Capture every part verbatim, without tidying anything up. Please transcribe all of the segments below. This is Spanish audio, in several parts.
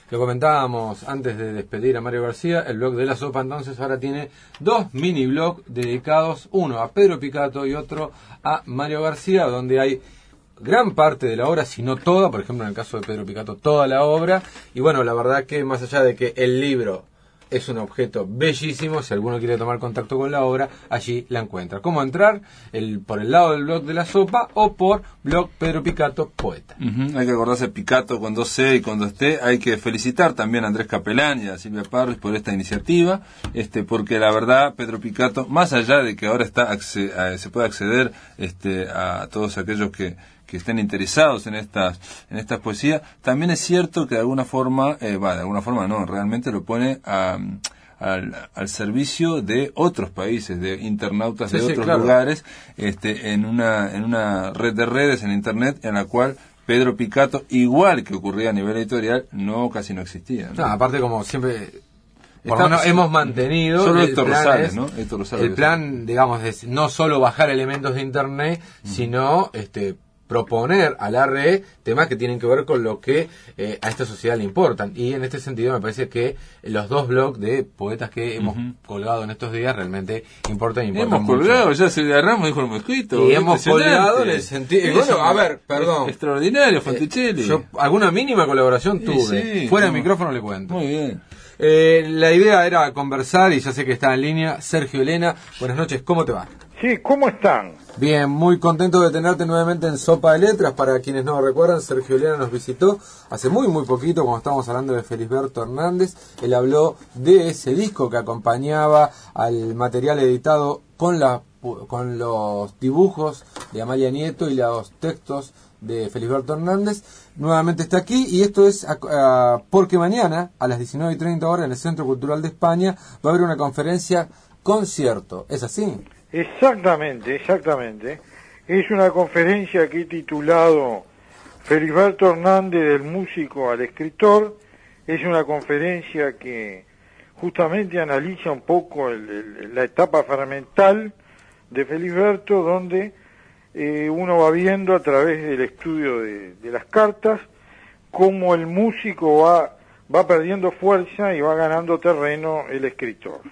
Lo comentábamos antes de despedir a Mario García, el blog de La Sopa entonces ahora tiene dos mini blogs dedicados, uno a Pedro Picato y otro a Mario García, donde hay gran parte de la obra, si no toda, por ejemplo en el caso de Pedro Picato, toda la obra. Y bueno, la verdad que más allá de que el libro es un objeto bellísimo, si alguno quiere tomar contacto con la obra, allí la encuentra. ¿Cómo entrar? El, por el lado del blog de La Sopa o por blog Pedro Picato Poeta. Uh-huh. Hay que acordarse Picato con dos C y con dos T. Hay que felicitar también a Andrés Capelán y a Silvia Parris por esta iniciativa, este, porque la verdad Pedro Picato, más allá de que ahora está acce- a, se puede acceder este, a todos aquellos que que estén interesados en estas en estas poesías, también es cierto que de alguna forma, eh, va, de alguna forma no, realmente lo pone a, al, al servicio de otros países, de internautas sí, de sí, otros claro. lugares, este, en una en una red de redes en internet en la cual Pedro Picato, igual que ocurría a nivel editorial, no casi no existía, ¿no? No, aparte como siempre... Por Está- lo menos hemos mantenido solo el Héctor plan, Rosales, es- ¿no? Héctor Rosales, el plan, digamos, es no solo bajar elementos de internet, uh-huh. sino este proponer a la red temas que tienen que ver con lo que eh, a esta sociedad le importan. Y en este sentido me parece que los dos blogs de poetas que hemos uh-huh. colgado en estos días realmente importan, importan hemos mucho. colgado, ya se de Ramos dijo lo mosquito. Y hemos colgado en el sentido... Bueno, a ver, perdón. Extraordinario, Fonticelli. Eh, yo alguna mínima colaboración tuve. Sí, sí, Fuera no. de micrófono le cuento. Muy bien. Eh, la idea era conversar y ya sé que está en línea Sergio Elena. Buenas noches, ¿cómo te va? Sí, ¿cómo están? Bien, muy contento de tenerte nuevamente en Sopa de Letras. Para quienes no recuerdan, Sergio Elena nos visitó hace muy muy poquito cuando estábamos hablando de Felisberto Hernández. Él habló de ese disco que acompañaba al material editado con, la, con los dibujos de Amalia Nieto y los textos de Felisberto Hernández. Nuevamente está aquí y esto es a, a, porque mañana a las diecinueve y treinta horas en el Centro Cultural de España va a haber una conferencia concierto. ¿Es así? Exactamente, exactamente. Es una conferencia que he titulado Felisberto Hernández, del músico al escritor. Es una conferencia que justamente analiza un poco el, el, la etapa fragmental de Felisberto, donde eh, uno va viendo a través del estudio de, de las cartas cómo el músico va, va perdiendo fuerza y va ganando terreno el escritor.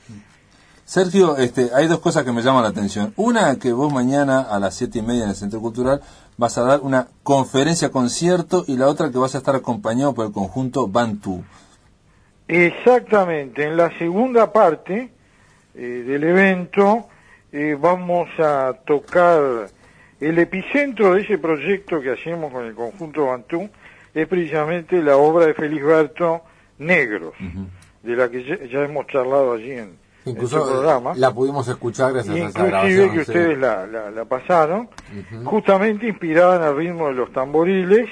Sergio, este, hay dos cosas que me llaman la atención. Una, que vos mañana a las siete y media en el Centro Cultural vas a dar una conferencia concierto, y la otra que vas a estar acompañado por el conjunto Bantú. Exactamente. En la segunda parte eh, del evento eh, vamos a tocar el epicentro de ese proyecto que hacemos con el conjunto Bantú, es precisamente la obra de Felisberto, Negros, uh-huh. de la que ya, ya hemos charlado allí en Incluso este programa. La pudimos escuchar gracias a esa grabación. Inclusive que ustedes sí. la, la, la pasaron, uh-huh. justamente inspirada en el ritmo de los tamboriles,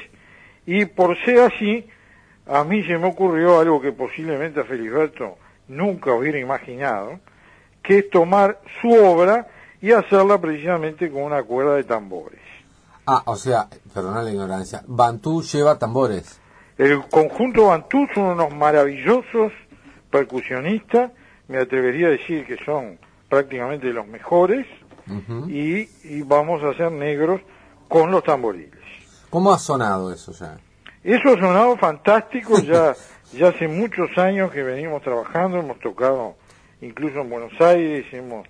y por ser así, a mí se me ocurrió algo que posiblemente a Felisberto nunca hubiera imaginado, que es tomar su obra y hacerla precisamente con una cuerda de tambores. Ah, o sea, perdona la ignorancia, Bantú lleva tambores. El conjunto Bantú son unos maravillosos percusionistas, me atrevería a decir que son prácticamente los mejores, uh-huh. y, y vamos a hacer Negros con los tamboriles. ¿Cómo ha sonado eso ya? Eso ha sonado fantástico, ya, ya hace muchos años que venimos trabajando, hemos tocado incluso en Buenos Aires, hemos,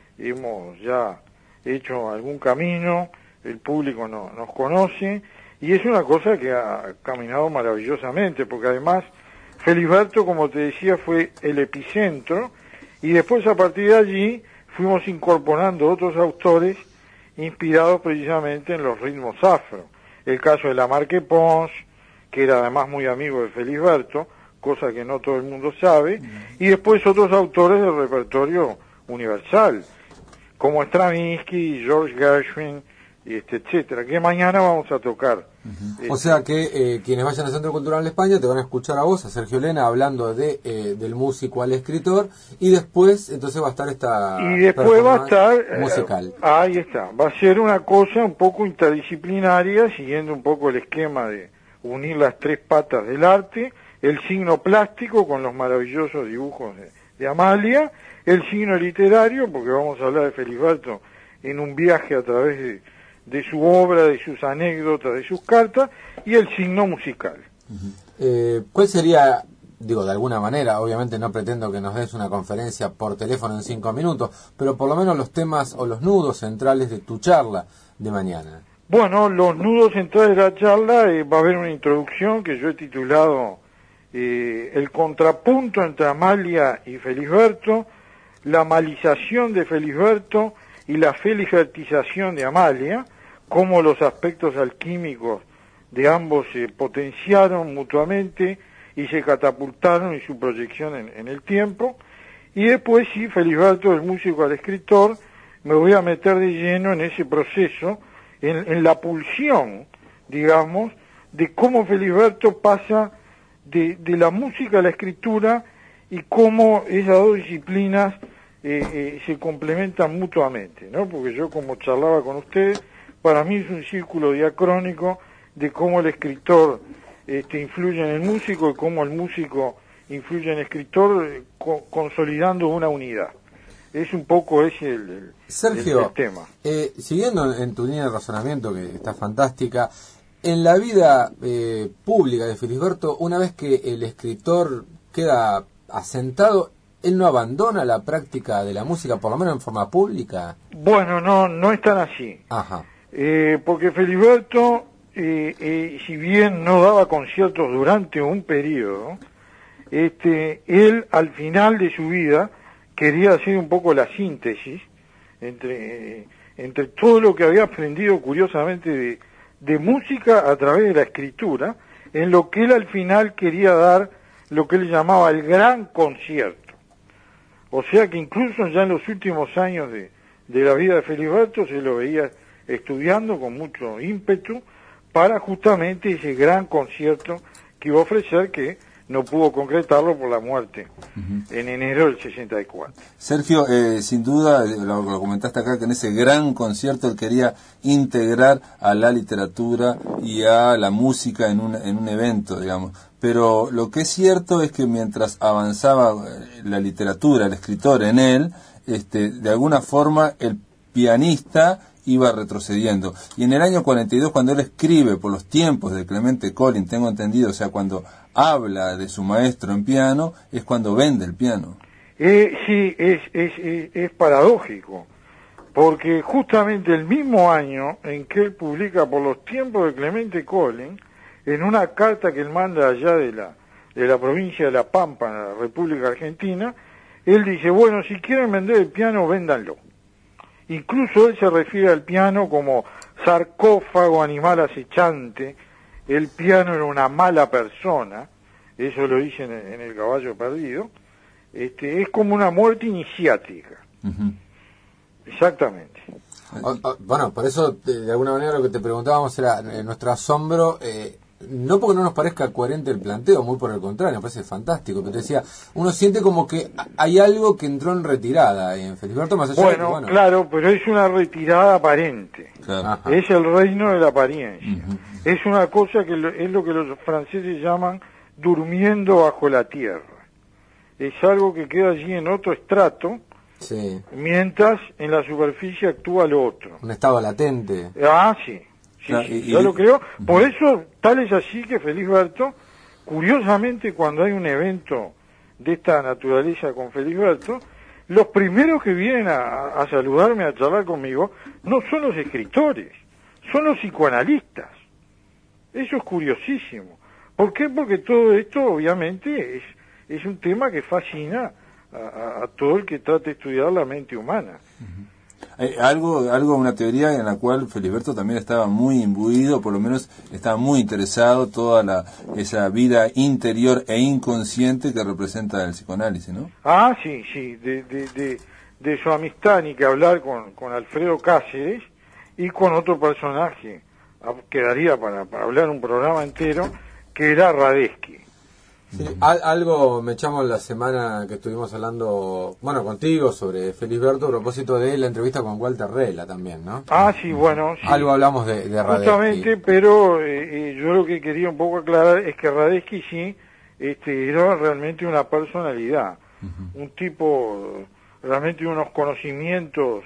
hemos ya hecho algún camino, el público no, nos conoce, y es una cosa que ha caminado maravillosamente, porque además Felisberto, como te decía, fue el epicentro, y después a partir de allí fuimos incorporando otros autores inspirados precisamente en los ritmos afro. El caso de Lamarque Pons, que era además muy amigo de Felisberto, cosa que no todo el mundo sabe, y después otros autores del repertorio universal, como Stravinsky, George Gershwin, este, etcétera, que mañana vamos a tocar. Uh-huh. Este. O sea que eh, quienes vayan al Centro Cultural de España te van a escuchar a vos, a Sergio Elena, hablando de eh, del músico al escritor, y después entonces va a estar esta y después va a estar musical. Eh, ahí está, va a ser una cosa un poco interdisciplinaria, siguiendo un poco el esquema de unir las tres patas del arte, el signo plástico con los maravillosos dibujos de, de Amalia, el signo literario, porque vamos a hablar de Felisberto en un viaje a través de de su obra, de sus anécdotas, de sus cartas, y el signo musical. Uh-huh. Eh, ¿Cuál sería, digo, de alguna manera, obviamente no pretendo que nos des una conferencia por teléfono en cinco minutos, pero por lo menos los temas o los nudos centrales de tu charla de mañana? Bueno, los nudos centrales de la charla, eh, va a haber una introducción que yo he titulado eh, El contrapunto entre Amalia y Felisberto, la malización de Felisberto y la felisbertización de Amalia, cómo los aspectos alquímicos de ambos se potenciaron mutuamente y se catapultaron en su proyección en, en el tiempo. Y después, sí, Felisberto, del músico al escritor, me voy a meter de lleno en ese proceso, en, en la pulsión, digamos, de cómo Felisberto pasa de, de la música a la escritura y cómo esas dos disciplinas eh, eh, se complementan mutuamente, ¿no? Porque yo, como charlaba con ustedes, para mí es un círculo diacrónico de cómo el escritor este, influye en el músico y cómo el músico influye en el escritor, eh, co consolidando una unidad. Es un poco ese el, el, Sergio, el, el tema. Eh, siguiendo en tu línea de razonamiento, que está fantástica, en la vida eh, pública de Felisberto, una vez que el escritor queda asentado, ¿él no abandona la práctica de la música, por lo menos en forma pública? Bueno, no, no es tan así. Ajá. Eh, porque Felisberto, eh, eh, si bien no daba conciertos durante un periodo, este, él al final de su vida quería hacer un poco la síntesis entre, eh, entre todo lo que había aprendido curiosamente de, de música a través de la escritura, en lo que él al final quería dar lo que él llamaba el gran concierto. O sea que incluso ya en los últimos años de, de la vida de Felisberto se lo veía estudiando con mucho ímpetu para justamente ese gran concierto que iba a ofrecer, que no pudo concretarlo por la muerte uh-huh. en enero del sesenta y cuatro. Sergio, eh, sin duda, lo, lo comentaste acá, que en ese gran concierto él quería integrar a la literatura y a la música en un, en un evento, digamos. Pero lo que es cierto es que mientras avanzaba la literatura, el escritor en él, este, de alguna forma el pianista iba retrocediendo. Y en el año cuarenta y dos, cuando él escribe por los tiempos de Clemente Collin, tengo entendido, o sea, cuando habla de su maestro en piano, es cuando vende el piano. Eh, sí, es, es, es, es paradójico, porque justamente el mismo año en que él publica por los tiempos de Clemente Collin, en una carta que él manda allá de la, de la provincia de La Pampa, en la República Argentina, él dice, bueno, si quieren vender el piano, véndanlo. Incluso él se refiere al piano como sarcófago, animal acechante. El piano era una mala persona, eso lo dice en, en El caballo perdido. Este, es como una muerte iniciática. Uh-huh. Exactamente. O, o, bueno, por eso de, de alguna manera lo que te preguntábamos era eh, nuestro asombro, eh, no porque no nos parezca coherente el planteo, muy por el contrario, me parece fantástico, pero te decía, uno siente como que hay algo que entró en retirada en Felisberto, más allá bueno, de que, bueno, claro, pero es una retirada aparente, claro. Es el reino de la apariencia, uh-huh. Es una cosa que lo, es lo que los franceses llaman durmiendo bajo la tierra, es algo que queda allí en otro estrato, sí. Mientras en la superficie actúa lo otro. Un estado latente. Ah, sí. Sí, claro, sí, y, yo y... lo creo. Por eso, tal es así que Felisberto, curiosamente, cuando hay un evento de esta naturaleza con Felisberto, los primeros que vienen a, a saludarme, a charlar conmigo, no son los escritores, son los psicoanalistas. Eso es curiosísimo. ¿Por qué? Porque todo esto, obviamente, es, es un tema que fascina a, a, a todo el que trate de estudiar la mente humana. Uh-huh. Hay algo, algo, una teoría en la cual Felisberto también estaba muy imbuido, por lo menos estaba muy interesado, toda la, esa vida interior e inconsciente que representa el psicoanálisis, ¿no? Ah, sí, sí, de, de, de, de su amistad ni que hablar con, con Alfredo Cáceres y con otro personaje, quedaría para, para hablar un programa entero, que era Radetzky. Sí, al, algo me echamos la semana que estuvimos hablando, bueno, contigo sobre Felisberto a propósito de la entrevista con Walter Rella también, ¿no? Ah, sí, bueno. Sí. Algo hablamos de, de Radetzky. Justamente, pero eh, yo lo que quería un poco aclarar es que Radetzky sí este, era realmente una personalidad, uh-huh. Un tipo realmente de unos conocimientos,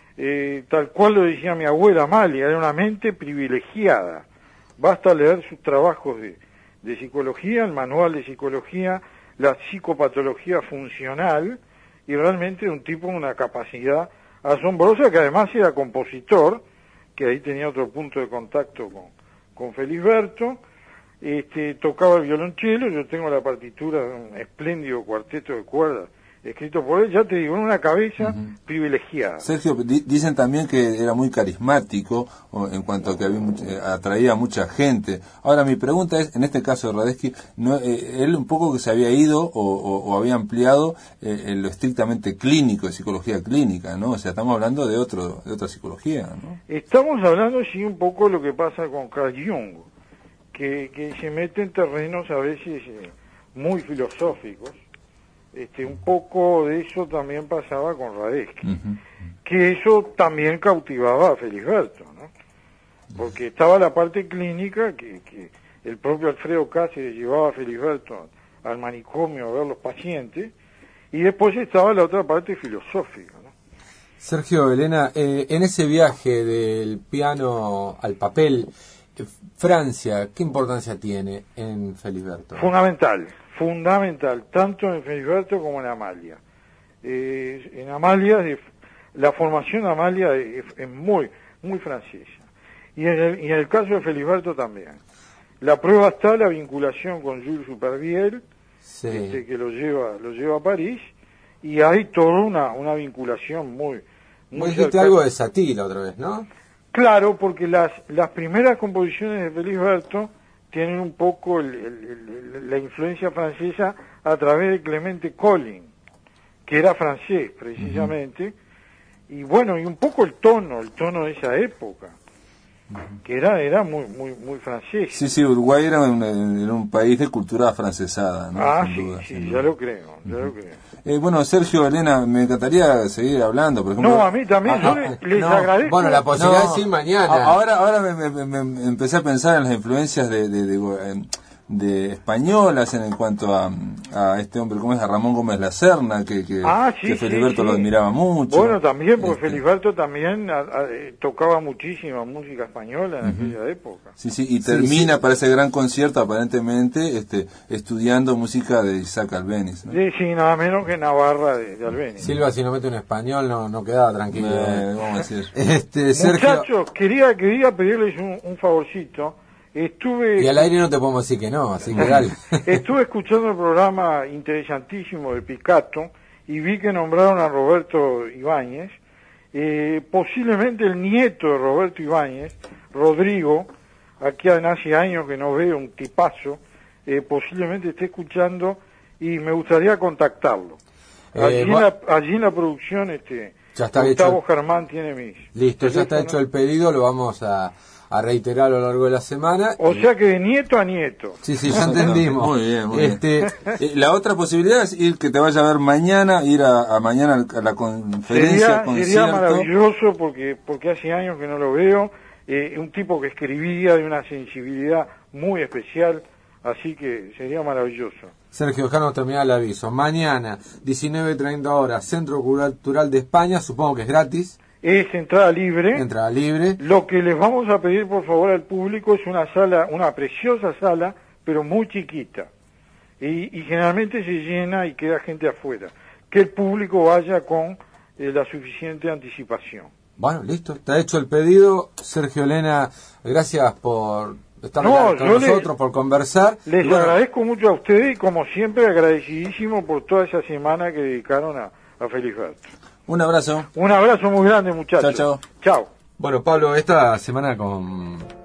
eh, tal cual lo decía mi abuela Amalia, era una mente privilegiada. Basta leer sus trabajos de de psicología, el manual de psicología, la psicopatología funcional, y realmente un tipo con una capacidad asombrosa, que además era compositor, que ahí tenía otro punto de contacto con, con Felisberto. Este, tocaba el violonchelo, yo tengo la partitura de un espléndido cuarteto de cuerdas escrito por él, ya te digo, en una cabeza uh-huh. privilegiada. Sergio, di- dicen también que era muy carismático, o, en cuanto a que había much- eh, atraía a mucha gente. Ahora, mi pregunta es, en este caso de Radetzky, no, eh, él un poco que se había ido o, o, o había ampliado eh, en lo estrictamente clínico, de psicología clínica, ¿no? O sea, estamos hablando de otro de otra psicología, ¿no? Estamos hablando, sí, un poco de lo que pasa con Carl Jung, que, que se mete en terrenos a veces eh, muy filosóficos. Este, un poco de eso también pasaba con Radetzky, uh-huh. que eso también cautivaba a Felisberto, ¿no? Porque estaba la parte clínica, que, que el propio Alfredo Cáceres llevaba a Felisberto al manicomio a ver los pacientes, y después estaba la otra parte filosófica, ¿no? Sergio, Elena, eh, en ese viaje del piano al papel, eh, Francia, ¿qué importancia tiene en Felisberto? Fundamental. Fundamental, tanto en Felisberto como en Amalia. Eh, en Amalia, la formación de Amalia es, es muy, muy francesa. Y en, el, y en el caso de Felisberto también. La prueba está la vinculación con Jules Supervielle, sí. este, que lo lleva, lo lleva a París, y hay toda una, una vinculación muy... muy dijiste algo de Satie la otra vez, ¿no? Claro, porque las, las primeras composiciones de Felisberto tienen un poco el, el, el, la influencia francesa a través de Clemente Collin, que era francés precisamente, uh-huh. y bueno, y un poco el tono, el tono de esa época, uh-huh. que era era muy muy muy francés. Sí, sí, Uruguay era un, era un país de cultura afrancesada, ¿no? Ah, sin sí, duda, sí, sin ya duda. lo creo, ya uh-huh. lo creo. Eh, bueno, Sergio, Elena, me encantaría seguir hablando, por ejemplo. No, a mí también, ah, yo ah, les no. agradezco. Bueno, la posibilidad No, de ir mañana. Ahora, ahora me, me, me, me empecé a pensar en las influencias de, de, de, de, de españolas en, en cuanto a, a este hombre, ¿cómo es? A Ramón Gómez La Serna, que, que, ah, sí, que Felisberto sí, lo sí. admiraba mucho. Bueno, también, porque este... Felisberto también a, a, tocaba muchísima música española en uh-huh. aquella época. Sí, sí, y termina sí, sí. para ese gran concierto, aparentemente, este, estudiando música de Isaac Albéniz, ¿no? Sí, sí, nada menos que Navarra de, de Albéniz. Silva, si no mete un español, no, no quedaba tranquilo. Eh, vamos a decir. este, Sergio... Muchachos, quería, quería pedirles un, un favorcito. Estuve... Y al aire no te podemos decir que no, así que dale. Estuve escuchando el programa interesantísimo de Picato y vi que nombraron a Roberto Ibáñez, eh, posiblemente el nieto de Roberto Ibáñez, Rodrigo, aquí hace años que no veo, un tipazo, eh, posiblemente esté escuchando y me gustaría contactarlo. Allí, eh, en, la, allí en la producción, este, ya está Gustavo hecho. Germán tiene mis... Listo, ya está hecho el pedido, lo vamos a... a reiterar a lo largo de la semana. O y... sea que de nieto a nieto. Sí, sí, ya entendimos. Muy bien, muy este... bien. La otra posibilidad es ir que te vaya a ver mañana, ir a, a mañana a la conferencia, sería, concierto. Sería maravilloso porque porque hace años que no lo veo. Eh, un tipo que escribía de una sensibilidad muy especial, así que sería maravilloso. Sergio, dejanos terminar el aviso. Mañana, diecinueve treinta horas, Centro Cultural de España, supongo que es gratis. Es entrada libre. Entrada libre. Lo que les vamos a pedir, por favor, al público es una sala, una preciosa sala, pero muy chiquita. Y, y generalmente se llena y queda gente afuera. Que el público vaya con eh, la suficiente anticipación. Bueno, listo. Está hecho el pedido. Sergio, Elena, gracias por estar no, con nosotros, les, por conversar. Les bueno, agradezco mucho a ustedes y, como siempre, agradecidísimo por toda esa semana que dedicaron a, a Felisberto. Un abrazo. Un abrazo muy grande, muchachos. Chao, chao. Chao. Bueno, Pablo, esta semana con